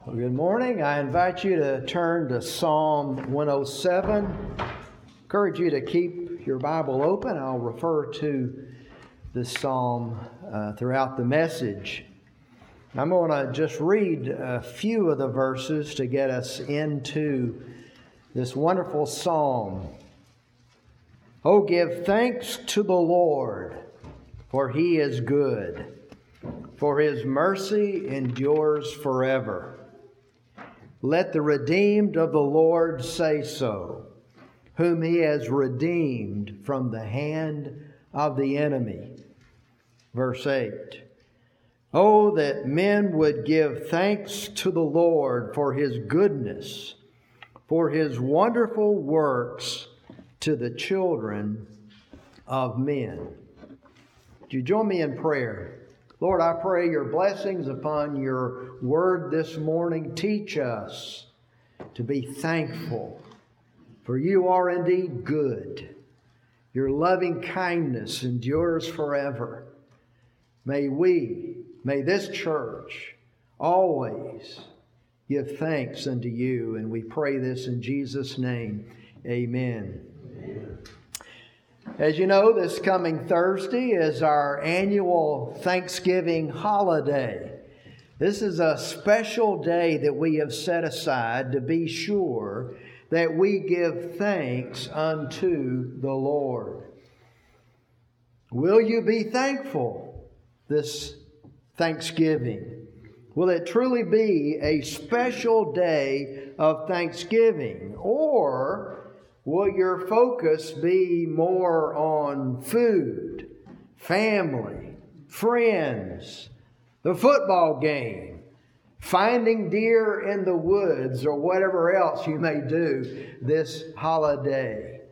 Well, good morning. I invite you to turn to Psalm 107. Encourage you to keep your Bible open. I'll refer to this psalm throughout the message. I'm going to just read a few of the verses to get us into this wonderful psalm. Oh, give thanks to the Lord, for He is good, for His mercy endures forever. Let the redeemed of the Lord say so, whom He has redeemed from the hand of the enemy. Verse 8. Oh, that men would give thanks to the Lord for His goodness, for His wonderful works to the children of men. Would you join me in prayer? Lord, I pray your blessings upon your word this morning. Teach us to be thankful, for you are indeed good. Your loving kindness endures forever. May this church always give thanks unto you, and we pray this in Jesus' name. Amen. Amen. As you know, this coming Thursday is our annual Thanksgiving holiday. This is a special day that we have set aside to be sure that we give thanks unto the Lord. Will you be thankful this Thanksgiving? Will it truly be a special day of Thanksgiving? Or will your focus be more on food, family, friends, the football game, finding deer in the woods, or whatever else you may do this holiday?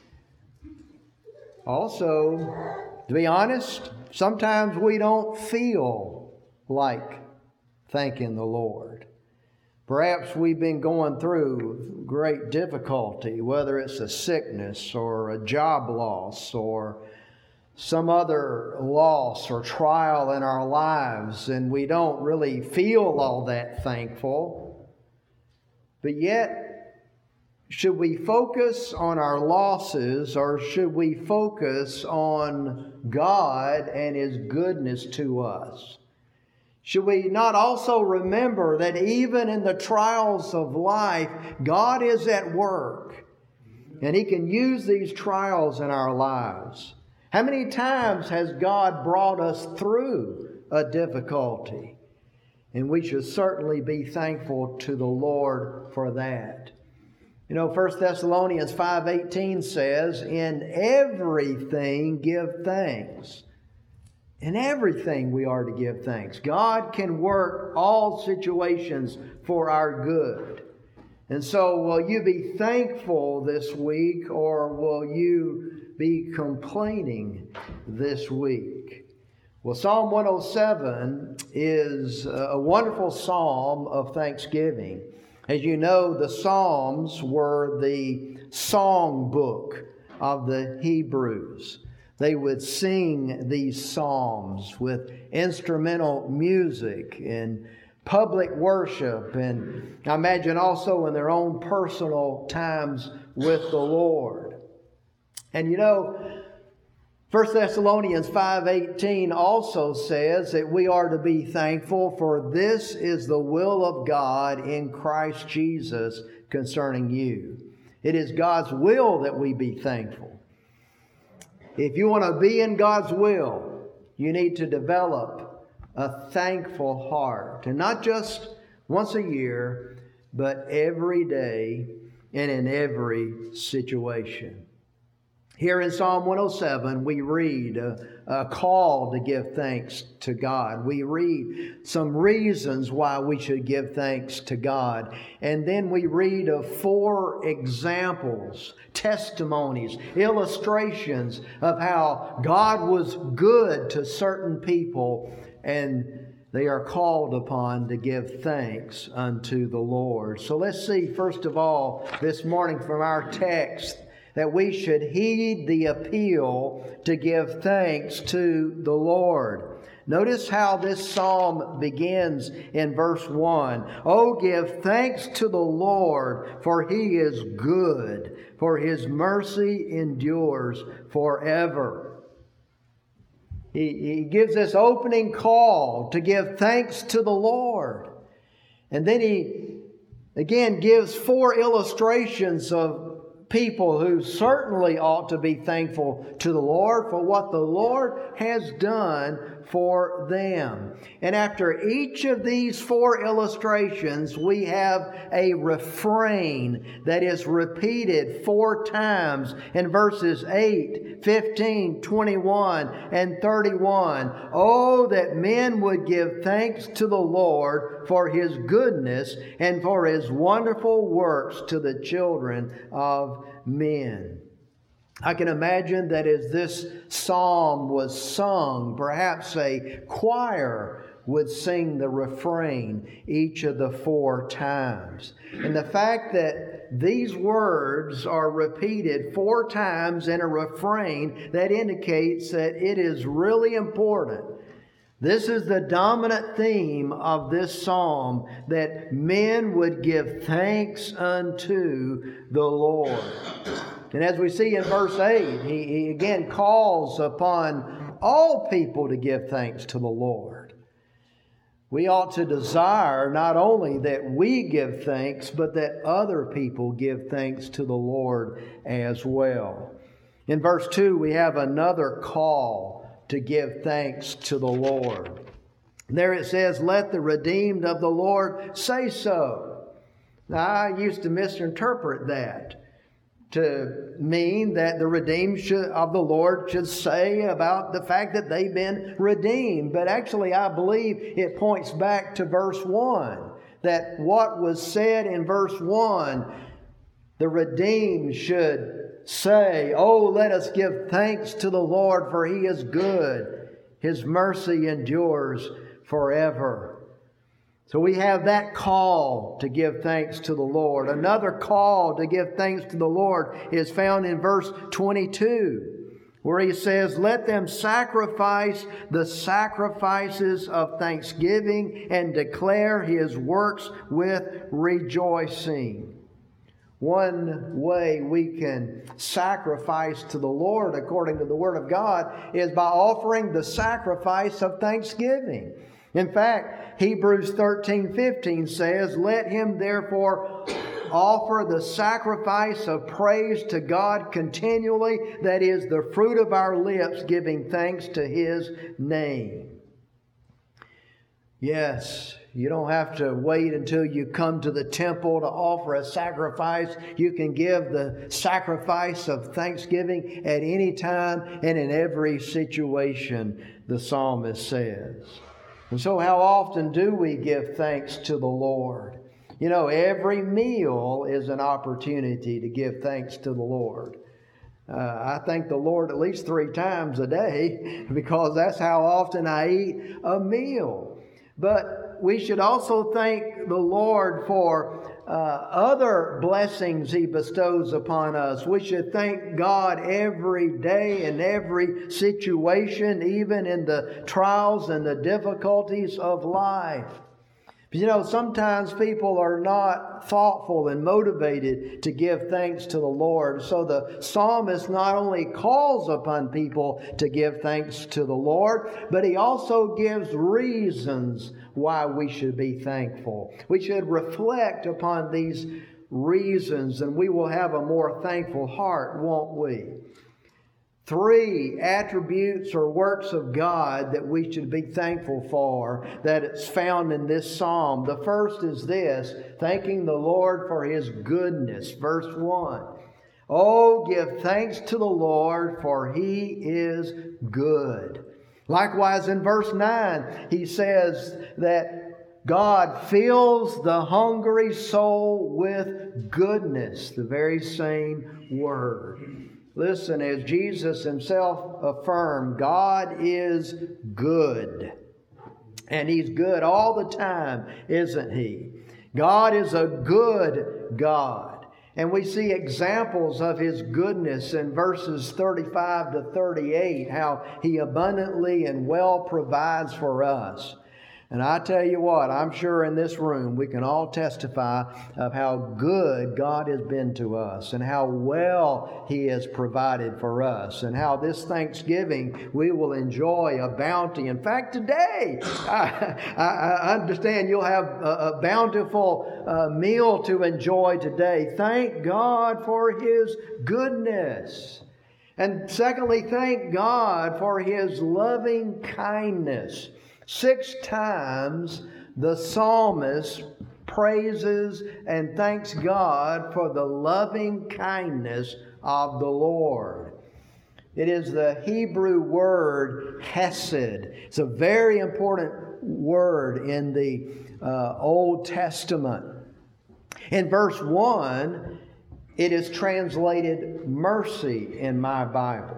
Also, to be honest, sometimes we don't feel like thanking the Lord. Perhaps we've been going through great difficulty, whether it's a sickness or a job loss or some other loss or trial in our lives, and we don't really feel all that thankful. But yet, should we focus on our losses, or should we focus on God and His goodness to us? Should we not also remember that even in the trials of life, God is at work, and He can use these trials in our lives? How many times has God brought us through a difficulty? And we should certainly be thankful to the Lord for that. You know, 1 Thessalonians 5:18 says, "In everything give thanks." In everything we are to give thanks. God can work all situations for our good. And so will you be thankful this week, or will you be complaining this week? Well, Psalm 107 is a wonderful psalm of thanksgiving. As you know, the Psalms were the song book of the Hebrews. They would sing these psalms with instrumental music and public worship, and I imagine also in their own personal times with the Lord. And you know, 1 Thessalonians 5:18 also says that we are to be thankful, for this is the will of God in Christ Jesus concerning you. It is God's will that we be thankful. If you want to be in God's will, you need to develop a thankful heart. And not just once a year, but every day and in every situation. Here in Psalm 107, we read a call to give thanks to God. We read some reasons why we should give thanks to God. And then we read of 4 examples, testimonies, illustrations of how God was good to certain people, and they are called upon to give thanks unto the Lord. So let's see, first of all, this morning from our text, that we should heed the appeal to give thanks to the Lord. Notice how this psalm begins in verse 1. Oh, give thanks to the Lord, for He is good, for His mercy endures forever. He gives this opening call to give thanks to the Lord. And then He again gives 4 illustrations of people who certainly ought to be thankful to the Lord for what the Lord has done for them. And after each of these 4 illustrations, we have a refrain that is repeated 4 times in verses 8, 15, 21, and 31. Oh, that men would give thanks to the Lord for His goodness and for His wonderful works to the children of men. I can imagine that as this psalm was sung, perhaps a choir would sing the refrain each of the 4 times. And the fact that these words are repeated 4 times in a refrain, that indicates that it is really important. This is the dominant theme of this psalm, that men would give thanks unto the Lord. And as we see in verse 8, he again calls upon all people to give thanks to the Lord. We ought to desire not only that we give thanks, but that other people give thanks to the Lord as well. In verse 2, we have another call to give thanks to the Lord. There it says, let the redeemed of the Lord say so. Now, I used to misinterpret that to mean that the redeemed of the Lord should say about the fact that they've been redeemed. But actually, I believe it points back to verse 1, that what was said in verse 1, the redeemed should say, oh, let us give thanks to the Lord, for He is good. His mercy endures forever. So we have that call to give thanks to the Lord. Another call to give thanks to the Lord is found in verse 22, where He says, let them sacrifice the sacrifices of thanksgiving and declare His works with rejoicing. One way we can sacrifice to the Lord, according to the Word of God, is by offering the sacrifice of thanksgiving. In fact, Hebrews 13:15 says, let him therefore offer the sacrifice of praise to God continually, that is the fruit of our lips, giving thanks to His name. Yes, you don't have to wait until you come to the temple to offer a sacrifice. You can give the sacrifice of thanksgiving at any time and in every situation, the psalmist says. And so how often do we give thanks to the Lord? You know, every meal is an opportunity to give thanks to the Lord. I thank the Lord at least 3 times a day, because that's how often I eat a meal. But we should also thank the Lord for other blessings He bestows upon us. We should thank God every day in every situation, even in the trials and the difficulties of life. You know, sometimes people are not thoughtful and motivated to give thanks to the Lord. So the psalmist not only calls upon people to give thanks to the Lord, but he also gives reasons why we should be thankful. We should reflect upon these reasons, and we will have a more thankful heart, won't we? 3 attributes or works of God that we should be thankful for, that it's found in this psalm. The first is this, thanking the Lord for His goodness. Verse 1. Oh, give thanks to the Lord, for He is good. Likewise, in verse 9, he says that God fills the hungry soul with goodness, the very same word. Listen, as Jesus Himself affirmed, God is good. And He's good all the time, isn't He? God is a good God. And we see examples of His goodness in verses 35 to 38, how He abundantly and well provides for us. And I tell you what, I'm sure in this room we can all testify of how good God has been to us and how well He has provided for us, and how this Thanksgiving we will enjoy a bounty. In fact, today, I understand you'll have a bountiful meal to enjoy today. Thank God for His goodness. And secondly, thank God for His loving kindness. 6 times the psalmist praises and thanks God for the loving kindness of the Lord. It is the Hebrew word hesed. It's a very important word in the Old Testament. In verse 1, it is translated mercy in my Bible.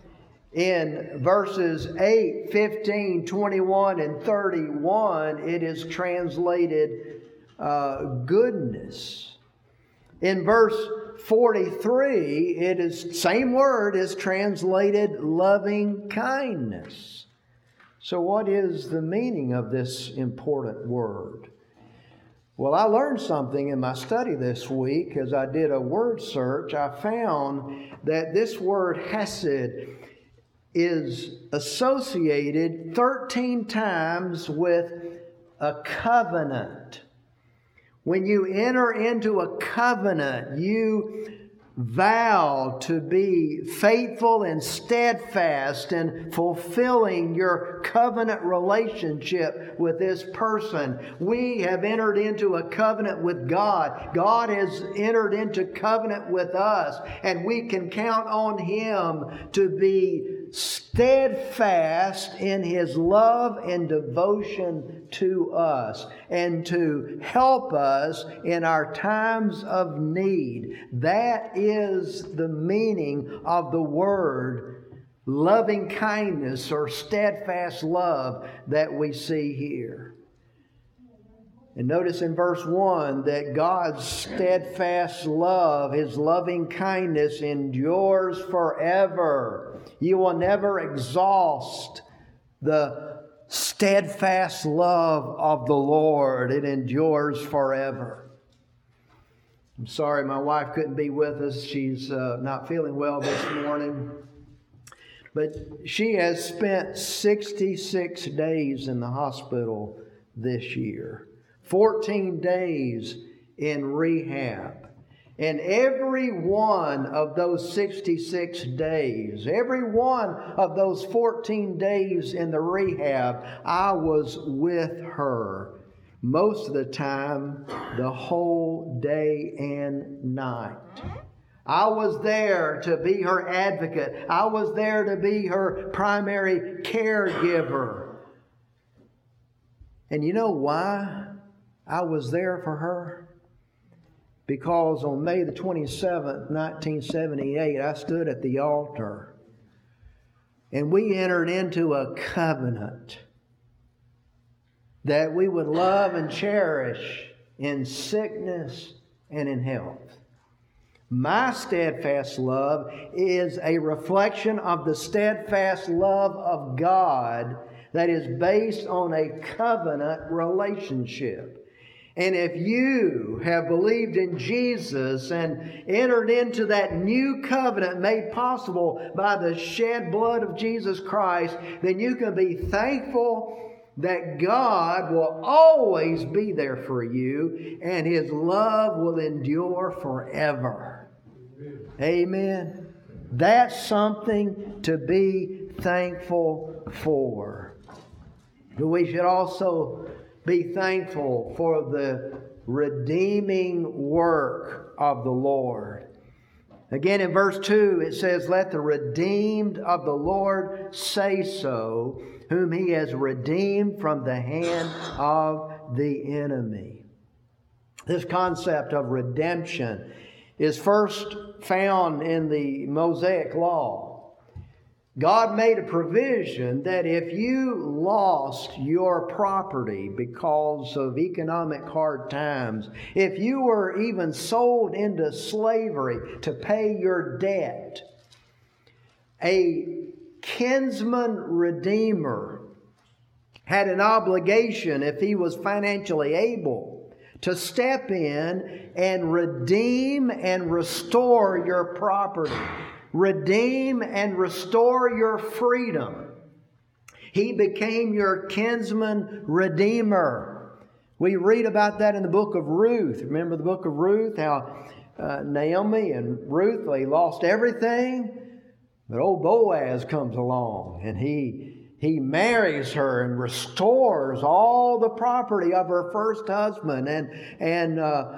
In verses 8, 15, 21, and 31, it is translated goodness. In verse 43, it is same word is translated loving kindness. So what is the meaning of this important word? Well, I learned something in my study this week as I did a word search. I found that this word hesed is associated 13 times with a covenant. When you enter into a covenant, you vow to be faithful and steadfast in fulfilling your covenant relationship with this person. We have entered into a covenant with God. God has entered into covenant with us, and we can count on Him to be steadfast in His love and devotion to us and to help us in our times of need. That is the meaning of the word loving kindness or steadfast love that we see here. And notice in verse 1 that God's steadfast love, His loving kindness endures forever. You will never exhaust the steadfast love of the Lord. It endures forever. I'm sorry my wife couldn't be with us. She's not feeling well this morning. But she has spent 66 days in the hospital this year. 14 days in rehab. And every one of those 66 days, every one of those 14 days in the rehab, I was with her. Most of the time, the whole day and night. I was there to be her advocate. I was there to be her primary caregiver. And you know why I was there for her? Because on May the 27th, 1978, I stood at the altar and we entered into a covenant that we would love and cherish in sickness and in health. My steadfast love is a reflection of the steadfast love of God that is based on a covenant relationship. And if you have believed in Jesus and entered into that new covenant made possible by the shed blood of Jesus Christ, then you can be thankful that God will always be there for you and His love will endure forever. Amen. That's something to be thankful for. But we should also be thankful for the redeeming work of the Lord. Again, in verse 2, it says, "Let the redeemed of the Lord say so, whom He has redeemed from the hand of the enemy." This concept of redemption is first found in the Mosaic Law. God made a provision that if you lost your property because of economic hard times, if you were even sold into slavery to pay your debt, a kinsman redeemer had an obligation, if he was financially able, to step in and redeem and restore your property. Redeem and restore your freedom. He became your kinsman redeemer. We read about that in the book of Ruth. Remember the book of Ruth, how Naomi and Ruth, they lost everything. But old Boaz comes along and he marries her and restores all the property of her first husband, and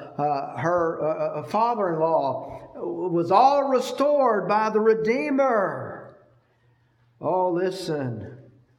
her father-in-law was all restored by the Redeemer. Oh, listen,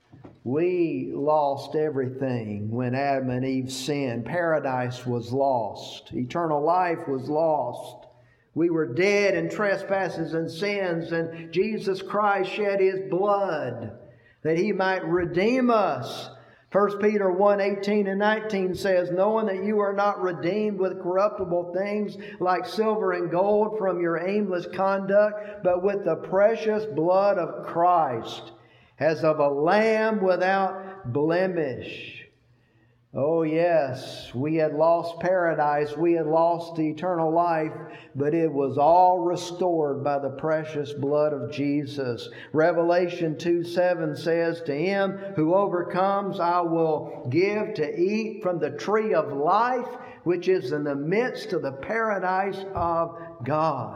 we lost everything when Adam and Eve sinned. Paradise was lost. Eternal life was lost. We were dead in trespasses and sins, and Jesus Christ shed His blood that He might redeem us. 1 Peter 1:18 and 19 says, knowing that you are not redeemed with corruptible things like silver and gold from your aimless conduct, but with the precious blood of Christ, as of a lamb without blemish. Oh yes, we had lost paradise, we had lost the eternal life, but it was all restored by the precious blood of Jesus. Revelation 2:7 says, to him who overcomes I will give to eat from the tree of life, which is in the midst of the paradise of God.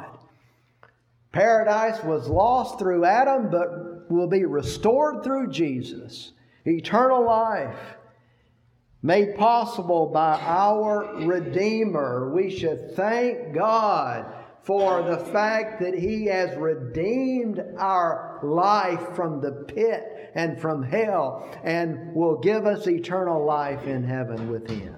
Paradise was lost through Adam, but will be restored through Jesus. Eternal life, made possible by our Redeemer. We should thank God for the fact that He has redeemed our life from the pit and from hell, and will give us eternal life in heaven with Him.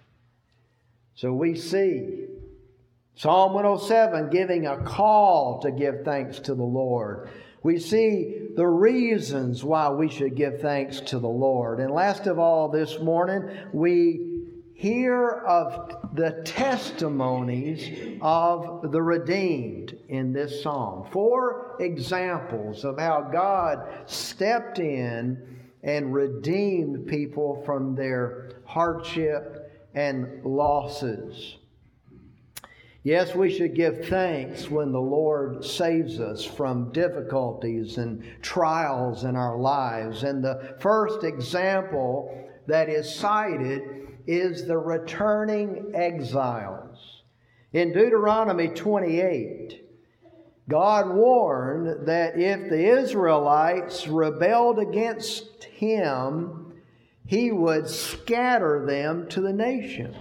So we see Psalm 107 giving a call to give thanks to the Lord. We see the reasons why we should give thanks to the Lord. And last of all this morning, we hear of the testimonies of the redeemed in this psalm. 4 examples of how God stepped in and redeemed people from their hardship and losses. Yes, we should give thanks when the Lord saves us from difficulties and trials in our lives. And the first example that is cited is the returning exiles. In Deuteronomy 28, God warned that if the Israelites rebelled against Him, He would scatter them to the nations.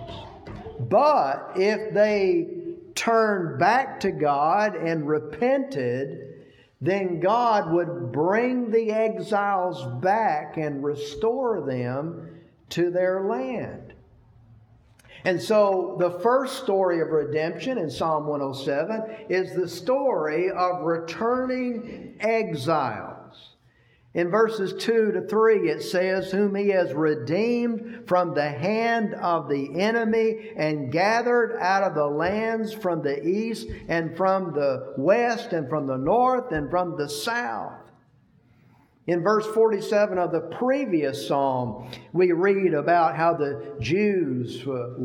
But if they turned back to God and repented, then God would bring the exiles back and restore them to their land. And so the first story of redemption in Psalm 107 is the story of returning exiles. In verses 2 to 3 it says, whom He has redeemed from the hand of the enemy and gathered out of the lands from the east and from the west and from the north and from the south. In verse 47 of the previous psalm, we read about how the Jews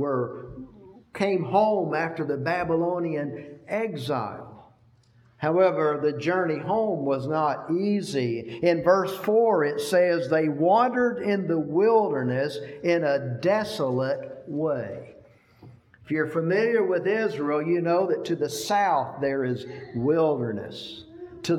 came home after the Babylonian exile. However, the journey home was not easy. In verse 4 it says, they wandered in the wilderness in a desolate way. If you're familiar with Israel, you know that to the south there is wilderness. To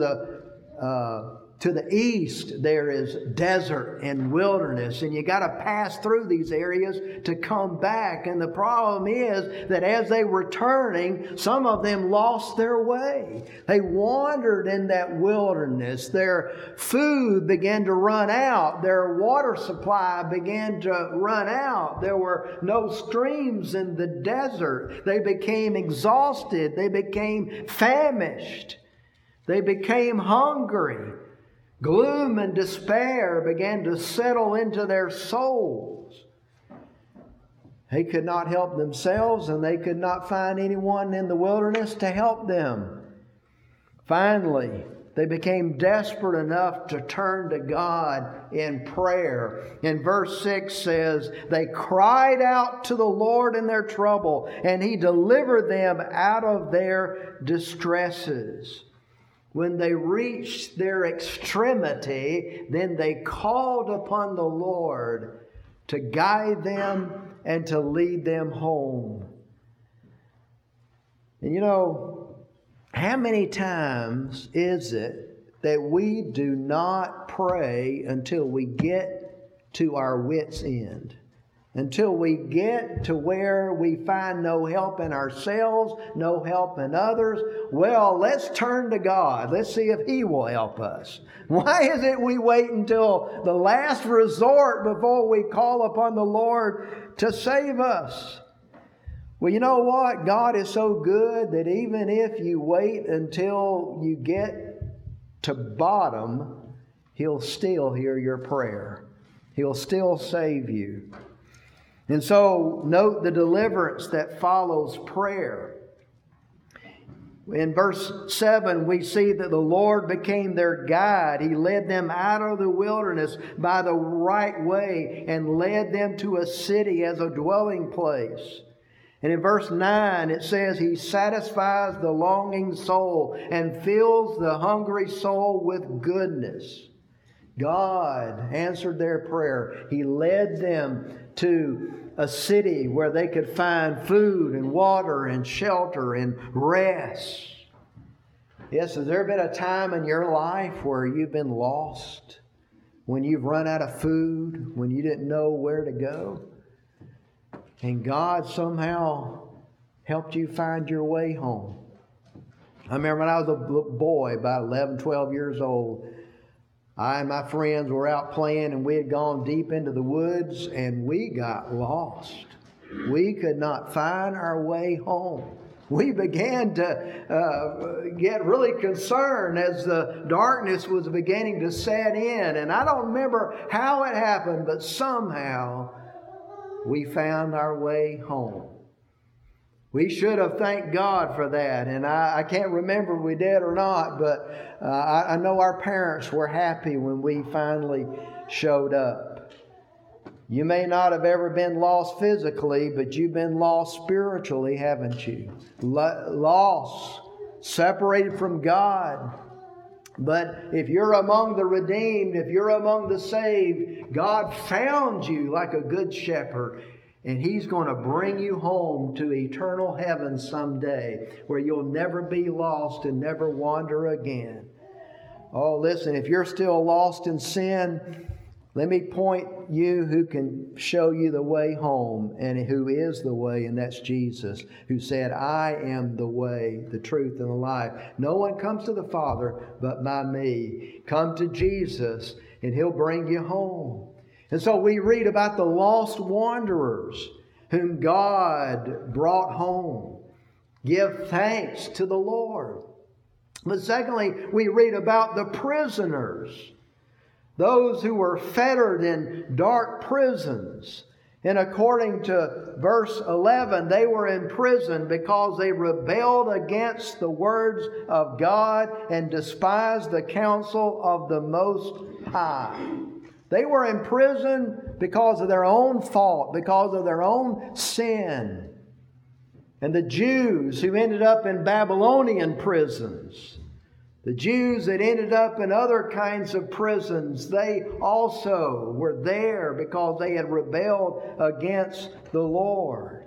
the east there is desert and wilderness, and you got to pass through these areas to come back. And the problem is that as they were returning, some of them lost their way. They wandered in that wilderness. Their food began to run out. Their water supply began to run out. There were no streams in the desert. They became exhausted. They became famished. They became hungry. Gloom and despair began to settle into their souls. They could not help themselves, and they could not find anyone in the wilderness to help them. Finally, they became desperate enough to turn to God in prayer. And verse 6 says, they cried out to the Lord in their trouble, and He delivered them out of their distresses. When they reached their extremity, then they called upon the Lord to guide them and to lead them home. And you know, how many times is it that we do not pray until we get to our wits' end? Until we get to where we find no help in ourselves, no help in others. Well, let's turn to God. Let's see if He will help us. Why is it we wait until the last resort before we call upon the Lord to save us? Well, you know what? God is so good that even if you wait until you get to bottom, He'll still hear your prayer. He'll still save you. And so, note the deliverance that follows prayer. In verse 7, we see that the Lord became their guide. He led them out of the wilderness by the right way and led them to a city as a dwelling place. And in verse 9, it says, He satisfies the longing soul and fills the hungry soul with goodness. God answered their prayer. He led them to a city where they could find food and water and shelter and rest. Yes, has there been a time in your life where you've been lost? When you've run out of food? When you didn't know where to go? And God somehow helped you find your way home. I remember when I was a boy, about 11, 12 years old, I and my friends were out playing, and we had gone deep into the woods, and we got lost. We could not find our way home. We began to get really concerned as the darkness was beginning to set in. And I don't remember how it happened, but somehow we found our way home. We should have thanked God for that. And I can't remember if we did or not, but I know our parents were happy when we finally showed up. You may not have ever been lost physically, but you've been lost spiritually, haven't you? Lost, separated from God. But if you're among the redeemed, if you're among the saved, God found you like a good shepherd. And He's going to bring you home to eternal heaven someday, where you'll never be lost and never wander again. Oh, listen, if you're still lost in sin, let me point you who can show you the way home, and who is the way, and that's Jesus, who said, I am the way, the truth, and the life. No one comes to the Father but by me. Come to Jesus, and He'll bring you home. And so we read about the lost wanderers whom God brought home. Give thanks to the Lord. But secondly, we read about the prisoners, those who were fettered in dark prisons. And according to verse 11, they were in prison because they rebelled against the words of God and despised the counsel of the Most High. They were in prison because of their own fault, because of their own sin. And the Jews who ended up in Babylonian prisons, the Jews that ended up in other kinds of prisons, they also were there because they had rebelled against the Lord.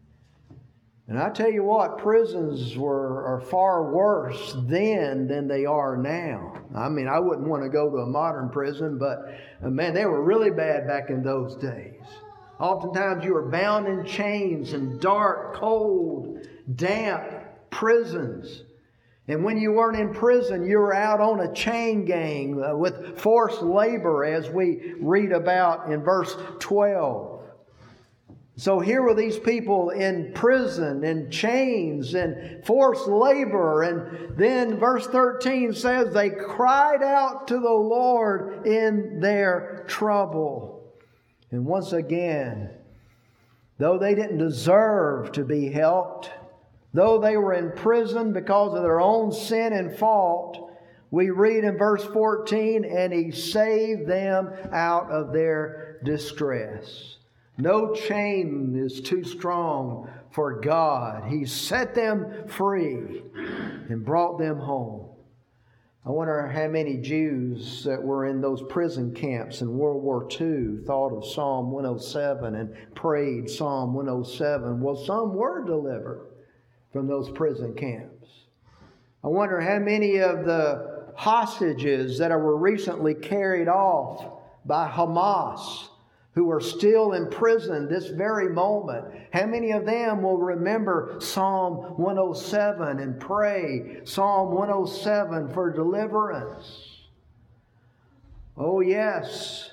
And I tell you what, prisons are far worse then than they are now. I mean, I wouldn't want to go to a modern prison, but man, they were really bad back in those days. Oftentimes you were bound in chains in dark, cold, damp prisons. And when you weren't in prison, you were out on a chain gang with forced labor, as we read about in verse 12. So here were these people in prison, in chains, in forced labor. And then verse 13 says they cried out to the Lord in their trouble. And once again, though they didn't deserve to be helped, though they were in prison because of their own sin and fault, we read in verse 14, and He saved them out of their distress. No chain is too strong for God. He set them free and brought them home. I wonder how many Jews that were in those prison camps in World War II thought of Psalm 107 and prayed Psalm 107. Well, some were delivered from those prison camps. I wonder how many of the hostages that were recently carried off by Hamas, who are still in prison this very moment, how many of them will remember Psalm 107 and pray Psalm 107 for deliverance? Oh yes,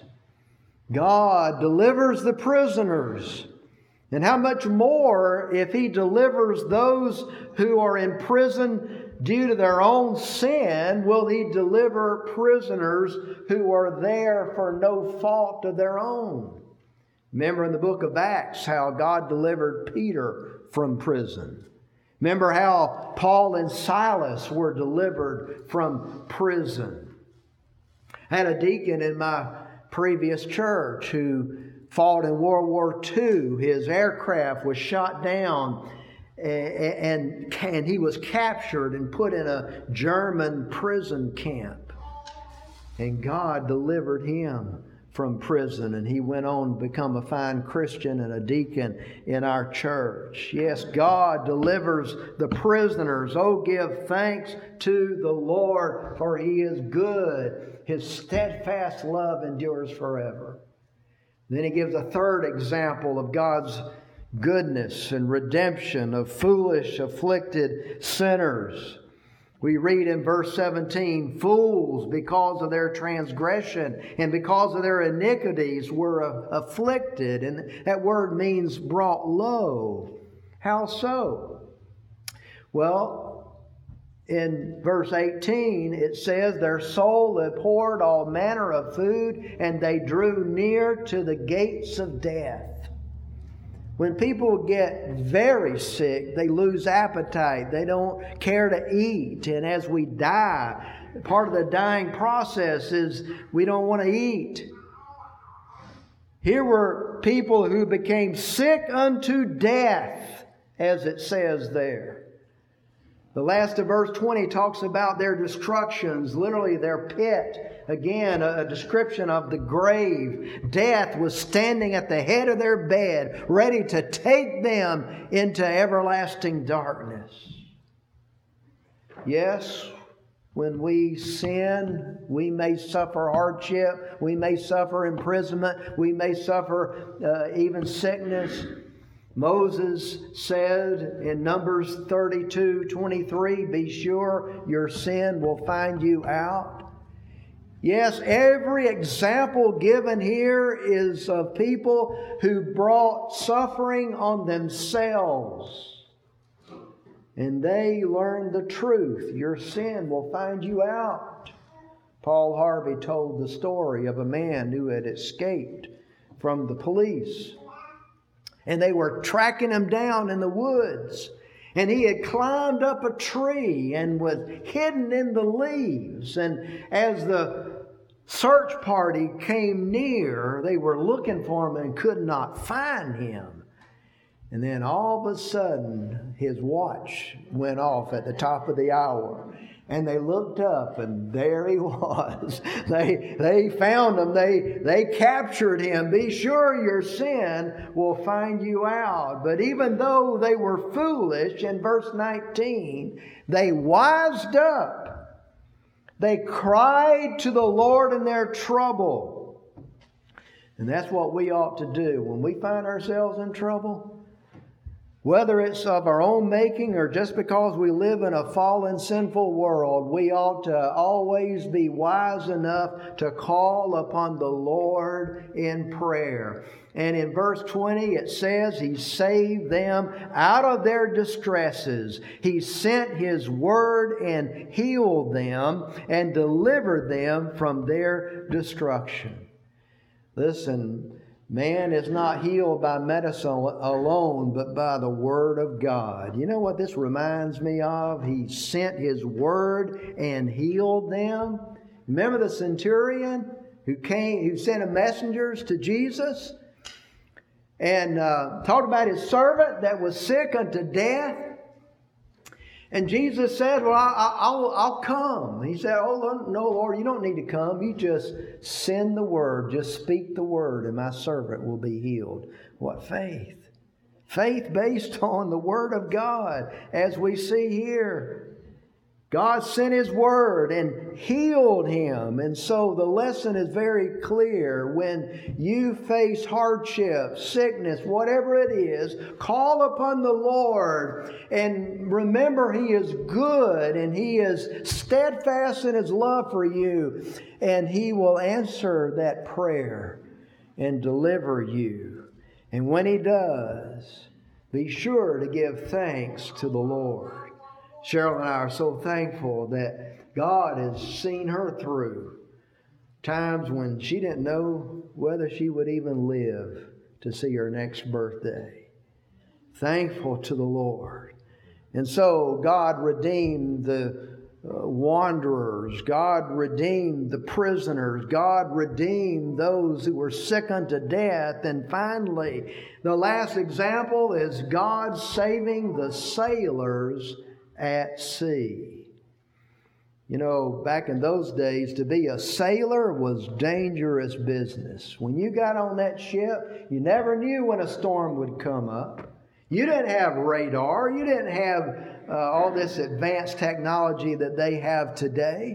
God delivers the prisoners. And how much more if He delivers those who are in prison due to their own sin, will He deliver prisoners who are there for no fault of their own? Remember in the book of Acts how God delivered Peter from prison. Remember how Paul and Silas were delivered from prison. I had a deacon in my previous church who fought in World War II. His aircraft was shot down and he was captured and put in a German prison camp. And God delivered him from prison, and he went on to become a fine Christian and a deacon in our church. Yes, God delivers the prisoners. Oh, give thanks to the Lord, for He is good. His steadfast love endures forever. Then He gives a third example of God's goodness and redemption of foolish, afflicted sinners. We read in verse 17, fools, because of their transgression and because of their iniquities, were afflicted. And that word means brought low. How so? Well, in verse 18, it says, their soul abhorred all manner of food, and they drew near to the gates of death. When people get very sick, they lose appetite. They don't care to eat. And as we die, part of the dying process is we don't want to eat. Here were people who became sick unto death, as it says there. The last of verse 20 talks about their destructions, literally their pit. Again, a description of the grave. Death was standing at the head of their bed, ready to take them into everlasting darkness. Yes, when we sin, we may suffer hardship, we may suffer imprisonment, we may suffer even sickness. Moses said in Numbers 32:23, be sure your sin will find you out. Yes, every example given here is of people who brought suffering on themselves. And they learned the truth. Your sin will find you out. Paul Harvey told the story of a man who had escaped from the police. And they were tracking him down in the woods. And he had climbed up a tree and was hidden in the leaves. And as the search party came near, they were looking for him and could not find him. And then all of a sudden, his watch went off at the top of the hour. And they looked up, and there he was. They found him. They captured him. Be sure your sin will find you out. But even though they were foolish, in verse 19, they wised up. They cried to the Lord in their trouble. And that's what we ought to do. When we find ourselves in trouble, Whether it's of our own making or just because we live in a fallen, sinful world, we ought to always be wise enough to call upon the Lord in prayer. And in verse 20 it says He saved them out of their distresses. He sent His word and healed them and delivered them from their destruction. Listen, man is not healed by medicine alone, but by the Word of God. You know what this reminds me of? He sent His Word and healed them. Remember the centurion who sent messengers to Jesus and talked about his servant that was sick unto death? And Jesus said, well, I'll come. He said, oh, no, Lord, you don't need to come. You just send the word. Just speak the word, and my servant will be healed. What faith? Faith based on the Word of God, as we see here. God sent His Word and healed him. And so the lesson is very clear. When you face hardship, sickness, whatever it is, call upon the Lord and remember He is good and He is steadfast in His love for you. And He will answer that prayer and deliver you. And when He does, be sure to give thanks to the Lord. Cheryl and I are so thankful that God has seen her through times when she didn't know whether she would even live to see her next birthday. Thankful to the Lord. And so God redeemed the wanderers. God redeemed the prisoners. God redeemed those who were sick unto death. And finally, the last example is God saving the sailors at sea. You know, back in those days, to be a sailor was dangerous business. When you got on that ship, you never knew when a storm would come up. You didn't have radar. You didn't have all this advanced technology that they have today.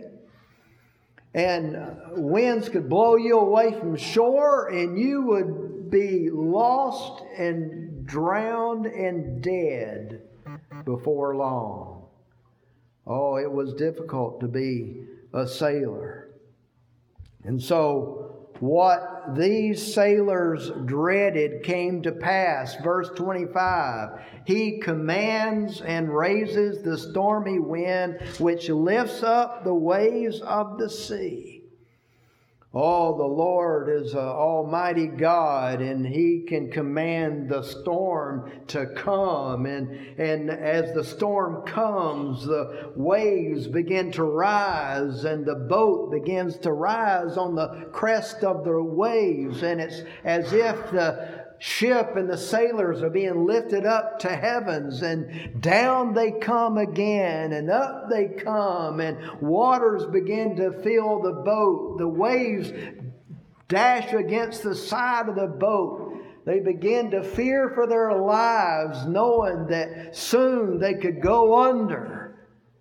And winds could blow you away from shore, and you would be lost and drowned and dead before long. Oh, it was difficult to be a sailor. And so what these sailors dreaded came to pass. Verse 25, He commands and raises the stormy wind, which lifts up the waves of the sea. Oh, the Lord is an almighty God, and He can command the storm to come. And as the storm comes, the waves begin to rise, and the boat begins to rise on the crest of the waves. And it's as if the ship and the sailors are being lifted up to heavens, and down they come again, and up they come, and waters begin to fill the boat. The waves dash against the side of the boat. They begin to fear for their lives, knowing that soon they could go under.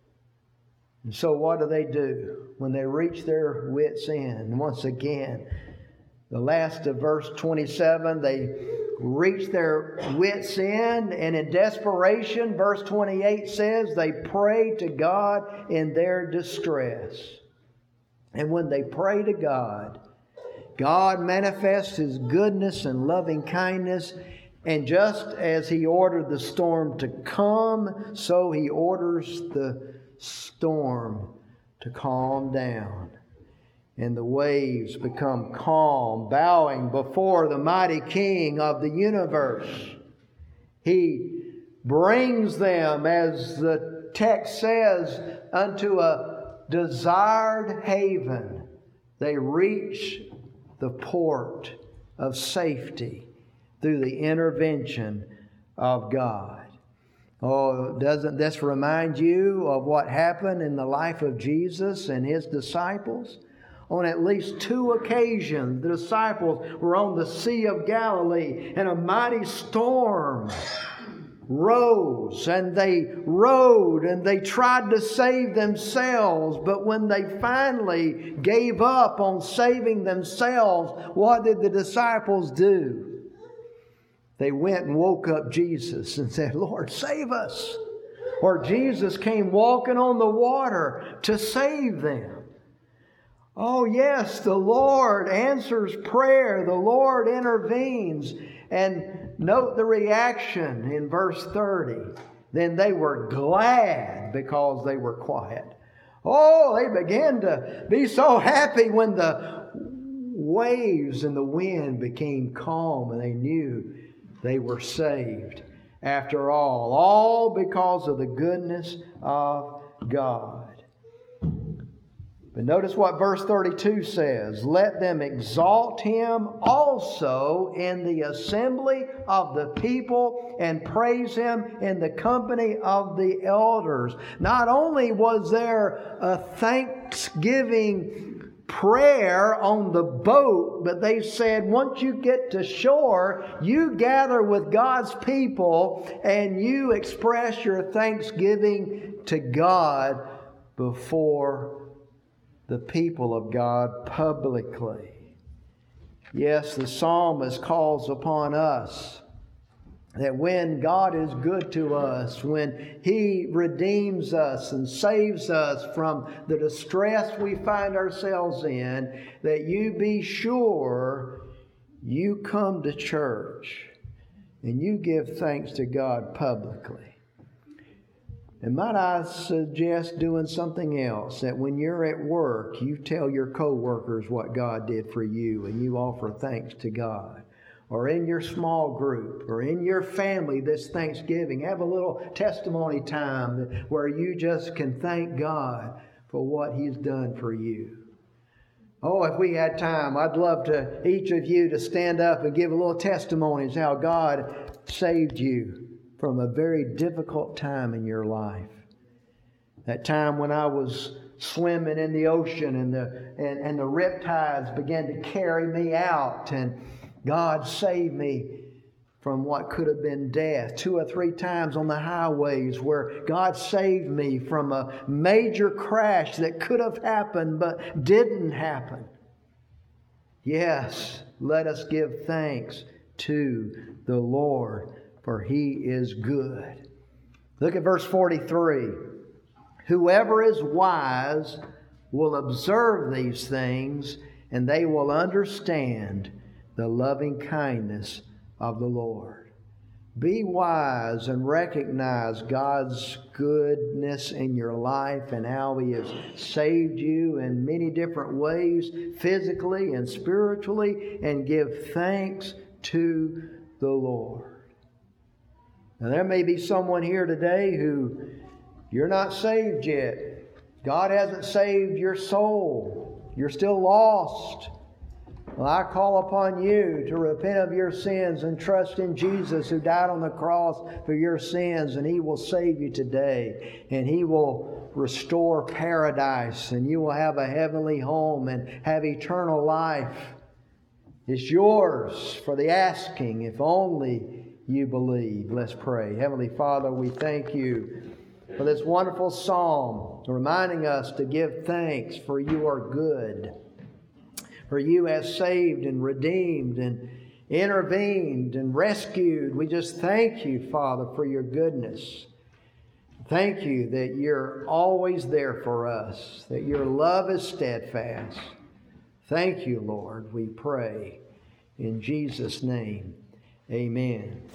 And so what do? When they reach their wits' end? Once again, the last of verse 27, they reach their wits' end, and in desperation, verse 28 says, they pray to God in their distress. And when they pray to God, God manifests His goodness and loving kindness, and just as He ordered the storm to come, so He orders the storm to calm down. And the waves become calm, bowing before the mighty King of the universe. He brings them, as the text says, unto a desired haven. They reach the port of safety through the intervention of God. Oh, doesn't this remind you of what happened in the life of Jesus and His disciples? On at least 2 occasions, the disciples were on the Sea of Galilee, and a mighty storm rose, and they rowed, and they tried to save themselves. But when they finally gave up on saving themselves, what did the disciples do? They went and woke up Jesus and said, Lord, save us. Or Jesus came walking on the water to save them. Oh yes, the Lord answers prayer. The Lord intervenes. And note the reaction in verse 30. Then they were glad because they were quiet. Oh, they began to be so happy when the waves and the wind became calm and they knew they were saved. After all because of the goodness of God. But notice what verse 32 says. Let them exalt Him also in the assembly of the people and praise Him in the company of the elders. Not only was there a thanksgiving prayer on the boat, but they said once you get to shore, you gather with God's people and you express your thanksgiving to God before the people of God publicly. Yes, the psalmist calls upon us that when God is good to us, when He redeems us and saves us from the distress we find ourselves in, that you be sure you come to church and you give thanks to God publicly. And might I suggest doing something else, that when you're at work, you tell your co-workers what God did for you and you offer thanks to God. Or in your small group, or in your family this Thanksgiving, have a little testimony time where you just can thank God for what He's done for you. Oh, if we had time, I'd love to each of you to stand up and give a little testimony as how God saved you from a very difficult time in your life. That time when I was swimming in the ocean and the riptides began to carry me out, and God saved me from what could have been death. 2 or 3 times on the highways where God saved me from a major crash that could have happened but didn't happen. Yes, let us give thanks to the Lord, for He is good. Look at verse 43. Whoever is wise will observe these things, and they will understand the loving kindness of the Lord. Be wise and recognize God's goodness in your life and how He has saved you in many different ways, physically and spiritually, and give thanks to the Lord. Now, there may be someone here today who you're not saved yet. God hasn't saved your soul. You're still lost. Well, I call upon you to repent of your sins and trust in Jesus who died on the cross for your sins, and He will save you today. And He will restore paradise, and you will have a heavenly home and have eternal life. It's yours for the asking if only you believe. Let's pray. Heavenly Father, we thank You for this wonderful psalm reminding us to give thanks, for You are good. For You have saved and redeemed and intervened and rescued. We just thank You, Father, for Your goodness. Thank You that You're always there for us, that Your love is steadfast. Thank You, Lord, we pray. In Jesus' name, amen.